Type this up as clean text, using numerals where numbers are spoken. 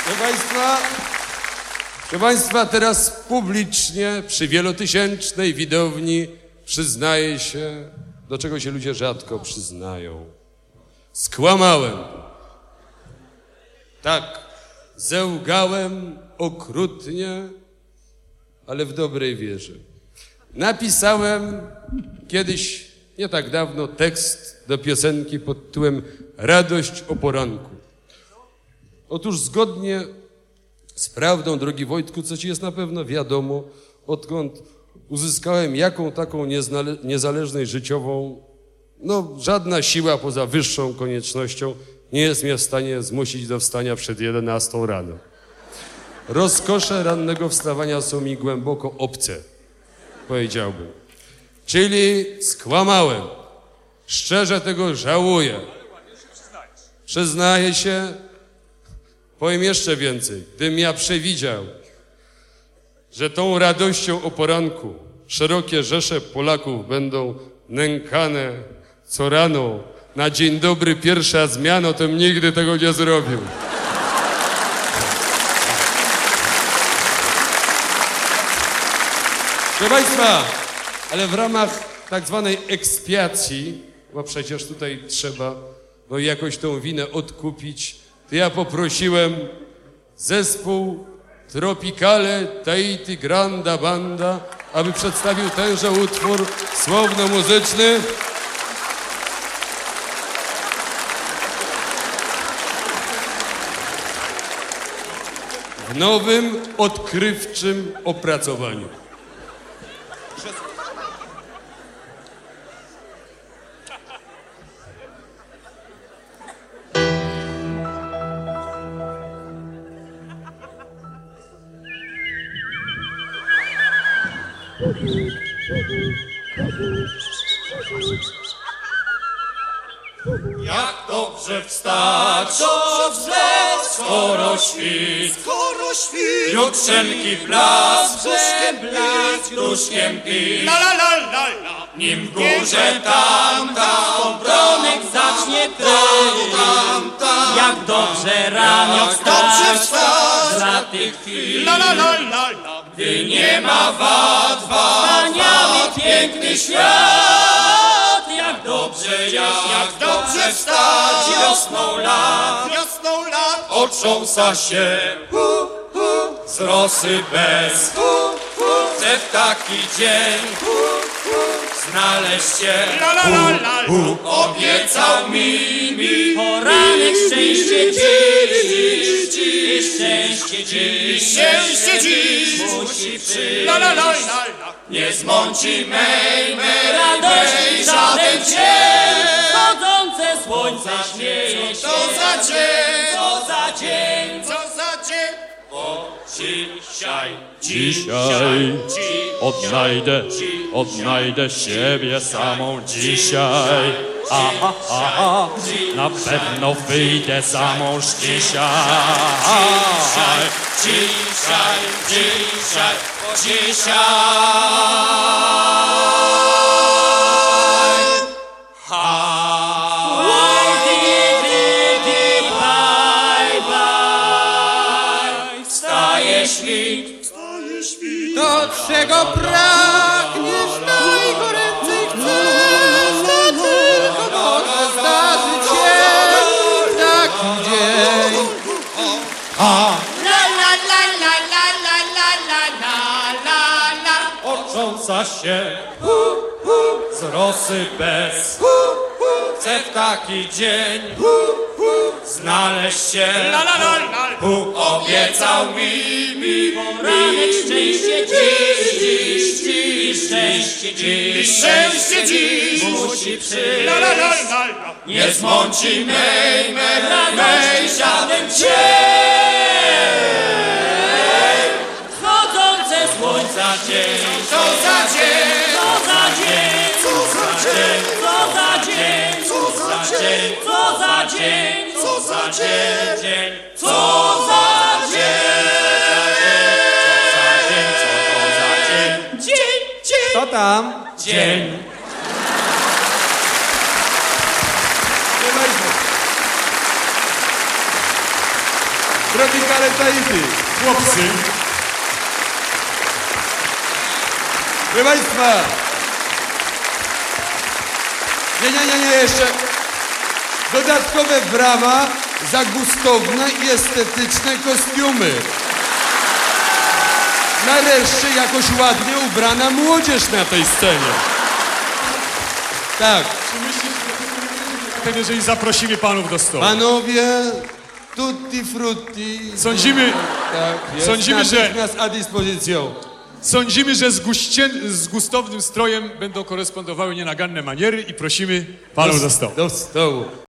Proszę Państwa, teraz publicznie przy wielotysięcznej widowni przyznaję się, do czego się ludzie rzadko przyznają. Skłamałem. Tak, zełgałem okrutnie, ale w dobrej wierze. Napisałem kiedyś, nie tak dawno, tekst do piosenki pod tytułem Radość o poranku. Otóż zgodnie z prawdą, drogi Wojtku, co ci jest na pewno wiadomo, odkąd uzyskałem jaką taką niezależność życiową, no żadna siła poza wyższą koniecznością nie jest mnie w stanie zmusić do wstania przed 11 rano. Rozkosze rannego wstawania są mi głęboko obce, powiedziałbym. Czyli skłamałem. Szczerze tego żałuję. Przyznaję się, powiem jeszcze więcej. Gdybym ja przewidział, że tą radością o poranku szerokie rzesze Polaków będą nękane co rano na dzień dobry pierwsza zmiana, to bym nigdy tego nie zrobił. Proszę Państwa, ale w ramach tak zwanej ekspiacji, bo przecież tutaj trzeba jakoś tą winę odkupić, to ja poprosiłem zespół Tropicale Tahiti Granda Banda, aby przedstawił tenże utwór słowno-muzyczny. W nowym, odkrywczym opracowaniu. Jak dobrze wstać, skoro świt, jutrzenki blask, gruszkiem pić, nim w górze tam, Bronek zacznie pyć, jak dobrze rano wstać, dla tych chwil, gdy nie ma wad, wspaniały, piękny świat, jak dobrze wstać, wiosną lat, otrząsa się, z rosy bez, chcę w taki dzień, znaleźć się, obiecał mi, poranek szczęście dziś, szczęście dziś, musi przyjść, nie zmąci mej radości żaden cień, wschodzące słońce śmieje się, co za dzień, co za dzień, bo Dzisiaj odnajdę siebie samą dzisiaj. Aha, na pewno wyjdę za mąż dzisiaj. Wstaje świt, do czego pragniesz najgoręcej chcesz, to tylko może zdarzyć się w taki dzień. otrząsa się, z rosy bez, chcę w taki dzień, znaleźć się, Bóg obiecał mi, poranek szczęście dziś, szczęście dziś, musi przyjść, nie zmąci mej radości żaden cień, wschodzące słońca dzień, co za dzień, co za dzień, co za dzień, co za dzień, co za dzień, co za dzień, co za dzień, co za dzień, Co tam? dzień. Tropicale Tahiti. Chłopcy, Proszę Państwa. Nie, jeszcze. Dodatkowe brawa za gustowne i estetyczne kostiumy. Nareszcie jakoś ładnie ubrana młodzież na tej scenie. Tak, wtedy jeżeli zaprosimy panów do stołu. panowie, tutti frutti. Sądzimy, Tak, jest Sądzimy, że- natychmiast a dyspozycją. sądzimy, że z gustownym strojem będą korespondowały nienaganne maniery i prosimy panów do stołu. Do stołu.